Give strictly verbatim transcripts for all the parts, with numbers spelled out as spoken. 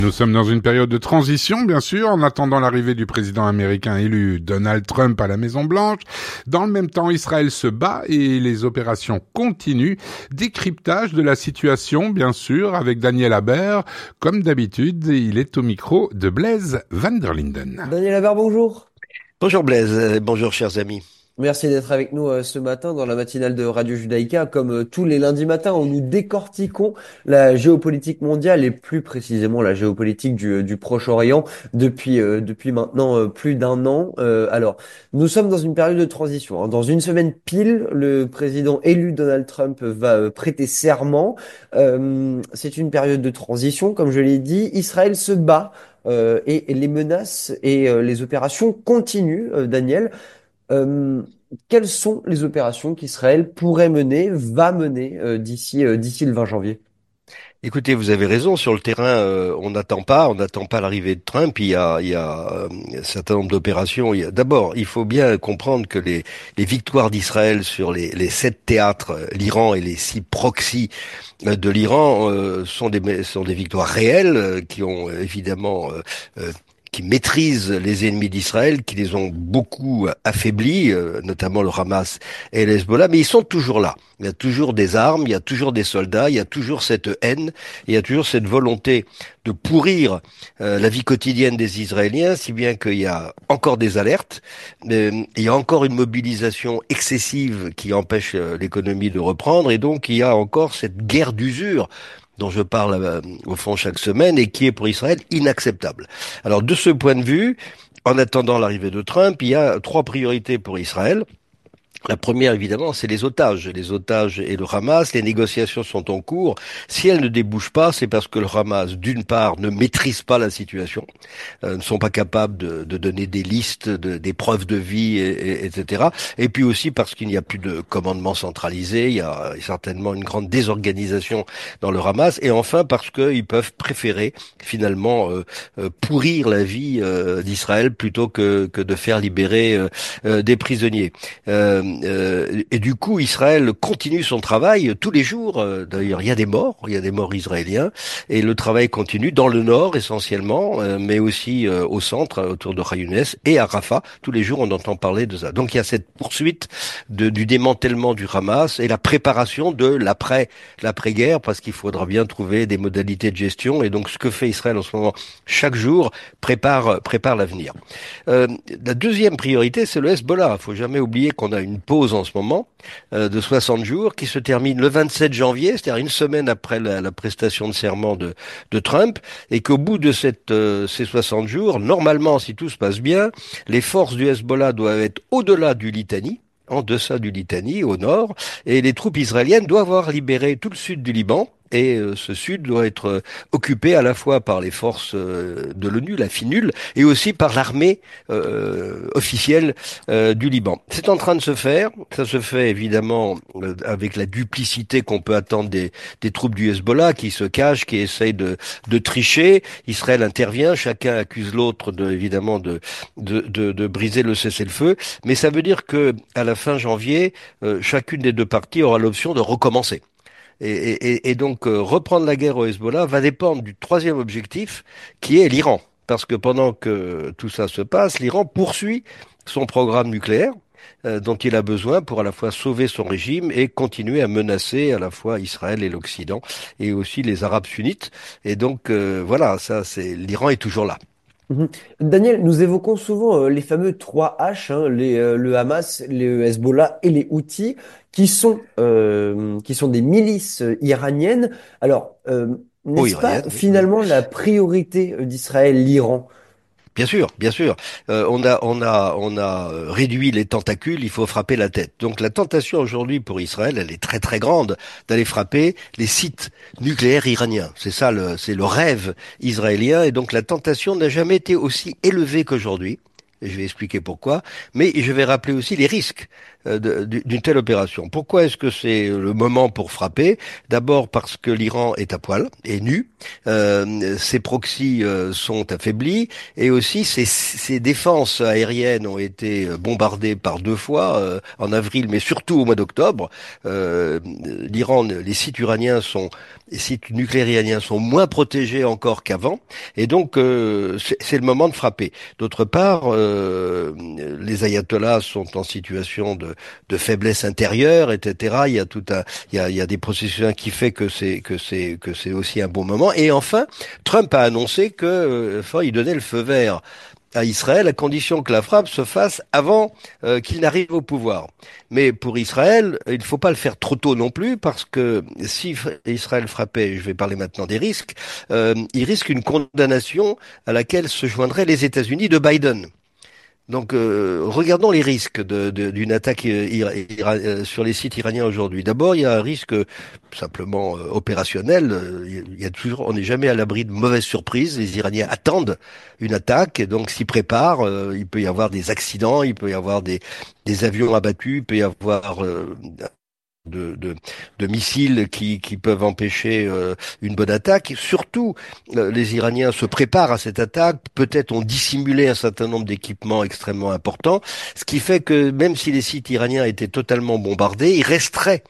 Nous sommes dans une période de transition, bien sûr, en attendant l'arrivée du président américain élu Donald Trump à la Maison-Blanche. Dans le même temps, Israël se bat et les opérations continuent. Décryptage de la situation, bien sûr, avec Daniel Haber. Comme d'habitude, il est au micro de Blaise Van der Linden. Daniel Haber, bonjour. Bonjour Blaise, euh, bonjour chers amis. Merci d'être avec nous euh, ce matin dans la matinale de Radio Judaïka. Comme euh, tous les lundis matins, où nous décortiquons la géopolitique mondiale et plus précisément la géopolitique du, euh, du Proche-Orient depuis, euh, depuis maintenant euh, plus d'un an. Euh, alors, nous sommes dans une période de transition, hein. Dans une semaine pile, le président élu Donald Trump va euh, prêter serment. Euh, c'est une période de transition, comme je l'ai dit. Israël se bat. Euh, et, et les menaces et euh, les opérations continuent, euh, Daniel. Euh, Quelles sont les opérations qu'Israël pourrait mener, va mener euh, d'ici euh, d'ici le vingt janvier? Écoutez, vous avez raison, sur le terrain, euh, on n'attend pas, on n'attend pas l'arrivée de Trump. Il y a, il y a euh, un certain nombre d'opérations. Il y a- D'abord, il faut bien comprendre que les, les victoires d'Israël sur les, les sept théâtres, euh, l'Iran et les six proxys euh, de l'Iran, euh, sont des, sont des victoires réelles euh, qui ont euh, évidemment euh, euh, qui maîtrisent les ennemis d'Israël, qui les ont beaucoup affaiblis, euh, notamment le Hamas et le Hezbollah, mais ils sont toujours là. Il y a toujours des armes, il y a toujours des soldats, il y a toujours cette haine, il y a toujours cette volonté de pourrir euh, la vie quotidienne des Israéliens, si bien qu'il y a encore des alertes, euh, il y a encore une mobilisation excessive qui empêche euh, l'économie de reprendre, et donc il y a encore cette guerre d'usure dont je parle euh, au fond chaque semaine et qui est pour Israël inacceptable. Alors de ce point de vue, en attendant l'arrivée de Trump, il y a trois priorités pour Israël. La première, évidemment, c'est les otages. Les otages et le Hamas, les négociations sont en cours. Si elles ne débouchent pas, c'est parce que le Hamas, d'une part, ne maîtrise pas la situation, euh, ne sont pas capables de, de donner des listes, de, des preuves de vie, et, et- etc. Et puis aussi parce qu'il n'y a plus de commandement centralisé, il y a certainement une grande désorganisation dans le Hamas. Et enfin, parce qu'ils peuvent préférer, finalement, euh, euh, pourrir la vie euh, d'Israël plutôt que, que de faire libérer euh, euh, des prisonniers. Euh, euh, et du coup, Israël continue son travail tous les jours. Euh, D'ailleurs, il y a des morts, il y a des morts israéliens, et le travail continue dans le nord essentiellement, euh, mais aussi euh, au centre, autour de Khan Younes et à Rafah. Tous les jours, on entend parler de ça. Donc, il y a cette poursuite de, du démantèlement du Hamas et la préparation de l'après, l'après-guerre, parce qu'il faudra bien trouver des modalités de gestion. Et donc, ce que fait Israël en ce moment, chaque jour, prépare, prépare l'avenir. Euh, la deuxième priorité, c'est le Hezbollah. Il faut jamais oublier qu'on a une pause en ce moment euh, de soixante jours qui se termine le vingt-sept janvier, c'est-à-dire une semaine après la, la prestation de serment de, de Trump, et qu'au bout de cette, euh, ces soixante jours, normalement, si tout se passe bien, les forces du Hezbollah doivent être au-delà du Litani, en deçà du Litani, au nord, et les troupes israéliennes doivent avoir libéré tout le sud du Liban. Et euh, ce sud doit être euh, occupé à la fois par les forces euh, de l'ONU, la FINUL, et aussi par l'armée euh, officielle euh, du Liban. C'est en train de se faire. Ça se fait évidemment euh, avec la duplicité qu'on peut attendre des, des troupes du Hezbollah qui se cachent, qui essayent de, de tricher. Israël intervient, chacun accuse l'autre de, évidemment de, de, de, de briser le cessez-le-feu. Mais ça veut dire que à la fin janvier, euh, chacune des deux parties aura l'option de recommencer. Et, et, et donc euh, reprendre la guerre au Hezbollah va dépendre du troisième objectif, qui est l'Iran. Parce que pendant que tout ça se passe, l'Iran poursuit son programme nucléaire euh, dont il a besoin pour à la fois sauver son régime et continuer à menacer à la fois Israël et l'Occident et aussi les Arabes sunnites. Et donc euh, voilà, ça c'est l'Iran est toujours là. Mhm. Daniel, nous évoquons souvent euh, les fameux trois H, hein, les, euh, le Hamas, le Hezbollah et les Houthis, qui sont, euh, qui sont des milices euh, iraniennes. Alors, euh, Oh, n'est-ce pas iranienne, oui, oui. finalement la priorité euh, d'Israël, l'Iran? Bien sûr, bien sûr. Euh, on a, on a, on a euh, réduit les tentacules. Il faut frapper la tête. Donc la tentation aujourd'hui pour Israël, elle est très très grande d'aller frapper les sites nucléaires iraniens. C'est ça, le, c'est le rêve israélien. Et donc la tentation n'a jamais été aussi élevée qu'aujourd'hui. Et je vais expliquer pourquoi. Mais je vais rappeler aussi les risques. euh, de- d'une telle opération. Pourquoi est-ce que c'est le moment pour frapper? D'abord parce que l'Iran est à poil, est nu, euh, ses proxys euh, sont affaiblis, et aussi ses, ses défenses aériennes ont été bombardées par deux fois, euh, en avril, mais surtout au mois d'octobre. Euh, L'Iran, les sites uraniens sont, les sites nucléaires iraniens sont moins protégés encore qu'avant, et donc euh, c'est c'est le moment de frapper. D'autre part, euh, les ayatollahs sont en situation de, de faiblesse intérieure, et cetera. Il y a tout un, il y a, il y a des processus qui fait que c'est que c'est que c'est aussi un bon moment. Et enfin, Trump a annoncé que, euh, enfin, il donnait le feu vert à Israël à condition que la frappe se fasse avant euh, qu'il n'arrive au pouvoir. Mais pour Israël, il ne faut pas le faire trop tôt non plus, parce que si Israël frappait, je vais parler maintenant des risques, euh, il risque une condamnation à laquelle se joindraient les États-Unis de Biden. Donc, euh, regardons les risques de, de- d'une attaque euh, ira- ira- euh, sur les sites iraniens aujourd'hui. D'abord, il y a un risque euh, simplement euh, opérationnel. Euh, Il y a toujours, on n'est jamais à l'abri de mauvaises surprises. Les Iraniens attendent une attaque, et donc s'y préparent. Euh, il peut y avoir des accidents, il peut y avoir des, des avions abattus, il peut y avoir euh, de, de, de missiles qui, qui peuvent empêcher euh, une bonne attaque. Surtout, euh, les Iraniens se préparent à cette attaque, peut-être ont dissimulé un certain nombre d'équipements extrêmement importants, ce qui fait que même si les sites iraniens étaient totalement bombardés, il resterait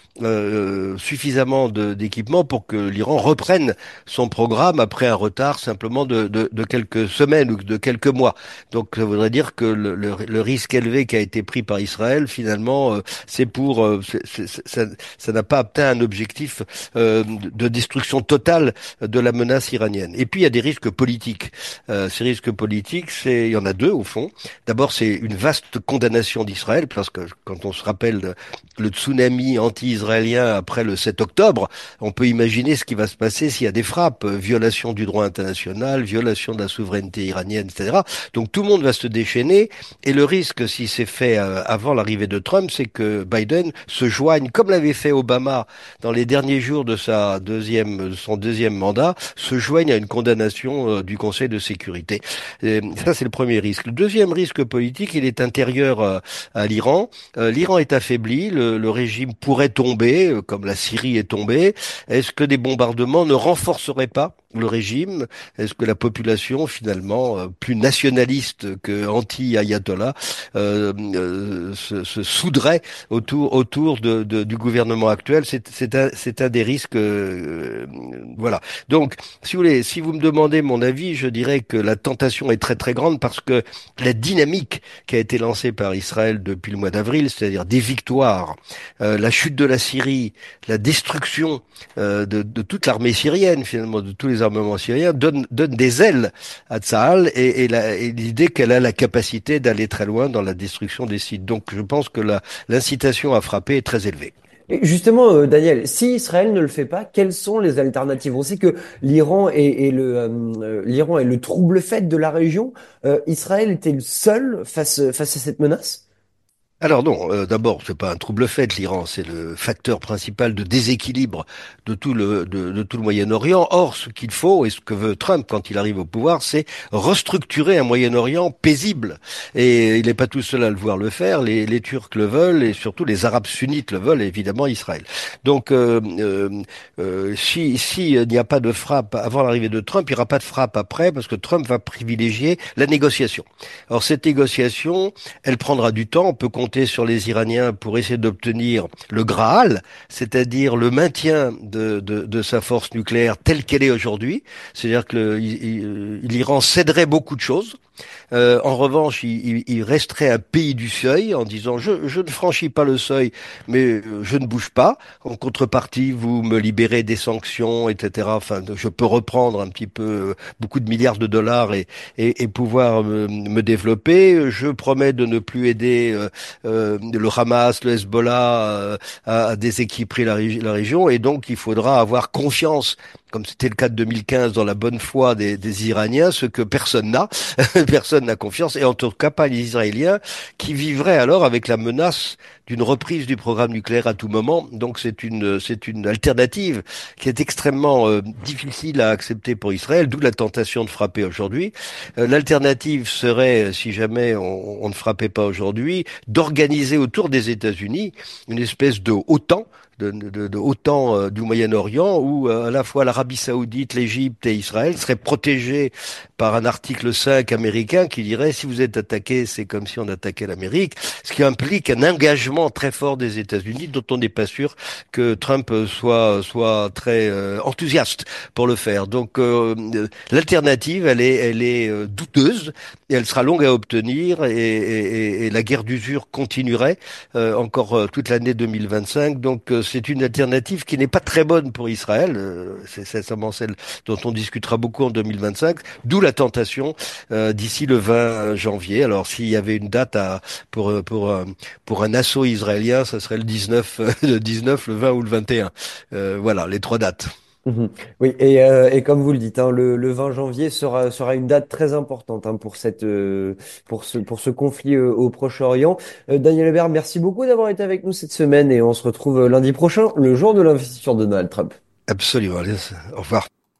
euh, suffisamment de- d'équipements pour que l'Iran reprenne son programme après un retard simplement de, de, de quelques semaines ou de quelques mois. Donc ça voudrait dire que le, le, le risque élevé qui a été pris par Israël, finalement, euh, c'est pour euh, c'est- c'est- ça ça n'a pas atteint un objectif euh, de destruction totale de la menace iranienne. Et puis il y a des risques politiques. Euh, ces risques politiques, c'est il y en a deux au fond. D'abord, c'est une vaste condamnation d'Israël, parce que quand on se rappelle le tsunami anti-israélien après le sept octobre, on peut imaginer ce qui va se passer s'il y a des frappes, euh, violation du droit international, violation de la souveraineté iranienne, et cetera. Donc tout le monde va se déchaîner, et le risque, si c'est fait euh, avant l'arrivée de Trump, c'est que Biden se joigne, comme l'avait fait Obama dans les derniers jours de sa deuxième, de son deuxième mandat, se joigne à une condamnation euh, du Conseil de sécurité. Et ça, c'est le premier risque. Le deuxième risque politique, il est intérieur euh, à l'Iran. Euh, L'Iran est affaibli, le, le régime pourrait tomber, euh, comme la Syrie est tombée. Est-ce que des bombardements ne renforceraient pas le régime? Est-ce que la population, finalement, euh, plus nationaliste que anti-ayatollah, euh, euh, se, se soudrait autour autour de, de- du gouvernement actuel? C'est c'est un, c'est un des risques. Euh, voilà. Donc, si vous voulez, si vous me demandez mon avis, je dirais que la tentation est très très grande, parce que la dynamique qui a été lancée par Israël depuis le mois d'avril, c'est-à-dire des victoires, euh, la chute de la Syrie, la destruction euh, de, de toute l'armée syrienne, finalement, de tous les armements syriens, donne, donne des ailes à Tsahal, et, et la- et l'idée qu'elle a la capacité d'aller très loin dans la destruction des sites. Donc je pense que la- l'incitation à frapper est très élevée. Et justement, euh, Daniel, si Israël ne le fait pas, quelles sont les alternatives? On sait que l'Iran est, est le euh, euh, l'Iran est le trouble-fête de la région. Euh, Israël était le seul face face à cette menace? Alors non, euh, d'abord, c'est pas un trouble fait, l'Iran, c'est le facteur principal de déséquilibre de tout le de, de tout le Moyen-Orient. Or, ce qu'il faut, et ce que veut Trump quand il arrive au pouvoir, c'est restructurer un Moyen-Orient paisible. Et il n'est pas tout seul à le voir le faire. Les, les Turcs le veulent, et surtout les Arabes sunnites le veulent, et évidemment Israël. Donc, euh, euh, euh, si si il n'y a pas de frappe avant l'arrivée de Trump, il n'y aura pas de frappe après, parce que Trump va privilégier la négociation. Alors cette négociation, elle prendra du temps. On peut compter sur les Iraniens pour essayer d'obtenir le Graal, c'est-à-dire le maintien de, de, de sa force nucléaire telle qu'elle est aujourd'hui. C'est-à-dire que le- il- il- l'Iran céderait beaucoup de choses. Euh, en revanche, il, il- il resterait un pays du seuil, en disant je, je ne franchis pas le seuil, mais euh, je ne bouge pas. En contrepartie, vous me libérez des sanctions, et cetera. Enfin, je peux reprendre un petit peu euh, beaucoup de milliards de dollars, et, et, et pouvoir me, me développer. Je promets de ne plus aider euh, euh, le Hamas, le Hezbollah euh, à, à déséquilibrer la, régi- la région, et donc il faudra avoir confiance comme c'était le cas de deux mille quinze, dans la bonne foi des, des Iraniens, ce que personne n'a. Personne n'a confiance, et en tout cas pas les Israéliens, qui vivraient alors avec la menace d'une reprise du programme nucléaire à tout moment. Donc c'est une c'est une alternative qui est extrêmement euh, difficile à accepter pour Israël, d'où la tentation de frapper aujourd'hui. Euh, l'alternative serait, si jamais on, on ne frappait pas aujourd'hui, d'organiser autour des États-Unis une espèce de OTAN, de, de, de OTAN euh, du Moyen-Orient, où euh, à la fois l'Arabie Saoudite, l'Égypte et Israël seraient protégés par un article cinq américain qui dirait si vous êtes attaqué, c'est comme si on attaquait l'Amérique, ce qui implique un engagement très fort des États-Unis, dont on n'est pas sûr que Trump soit soit très euh, enthousiaste pour le faire. Donc euh, l'alternative, elle est elle est euh, douteuse et elle sera longue à obtenir, et, et, et la guerre d'usure continuerait euh, encore euh, toute l'année deux mille vingt-cinq. Donc euh, c'est une alternative qui n'est pas très bonne pour Israël. Euh, c'est certainement celle dont on discutera beaucoup en deux mille vingt-cinq. D'où la tentation euh, d'ici le vingt janvier. Alors s'il y avait une date à, pour pour pour un assaut israélien, ça serait le dix-neuf, le dix-neuf, le vingt ou le vingt et un. Euh, voilà les trois dates. Mhm. Oui, et, euh, et comme vous le dites, hein, le, le vingt janvier sera, sera une date très importante hein, pour cette, euh, pour ce, pour ce conflit euh, au Proche-Orient. Euh, Daniel Hébert, merci beaucoup d'avoir été avec nous cette semaine et on se retrouve euh, lundi prochain, le jour de l'investiture de Donald Trump. Absolument. Allez, au revoir.